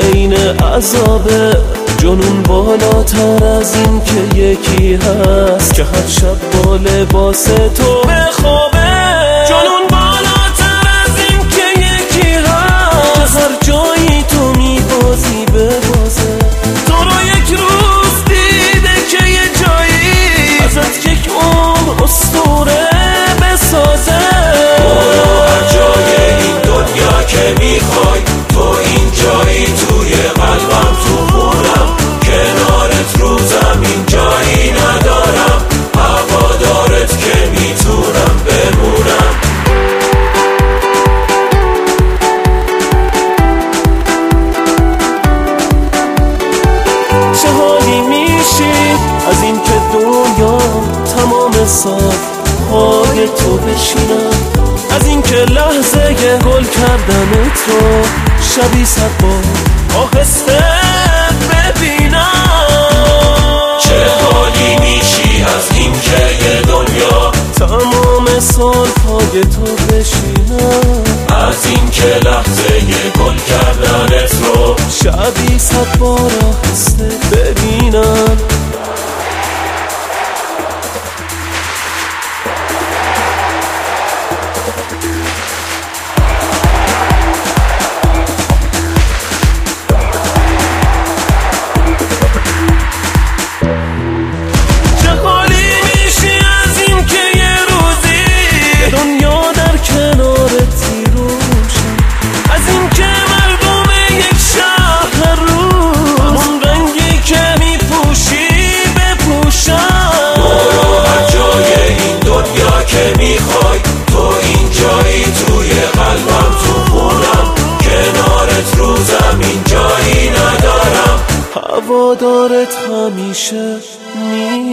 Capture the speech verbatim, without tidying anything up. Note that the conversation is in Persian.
عین عذابه. جنون بالاتر از این که یکی هست که هر شب با لباس تو بخوابه. جنون بالاتر از این که یکی هست که هر جایی تو میبازی ببازه. تو رو یک روز دیده که یه جایی ازت یک عمر اسطوره بسازه. برو هر جای این دنیا که میخوای، تو این جایی توی قلبم، تو خونم، کنارت رو زمین جایی ندارم. هوادارت که میتونم بمونم. چه حالی میشی از این که دنیا تمام سال پای تو بشینم، از این که لحظه گل کردنت رو شبی صد بار آهسته ببینم. چه حالی میشی از این که یه دنیا تمام سال پای تو بشینم، از این که لحظه گل کردنت رو شبی صد بار آهسته ببینم. میخوای تو این جایی توی قلبم، تو خونم، کنارت رو زمین جایی ندارم. هوادارت همیشه می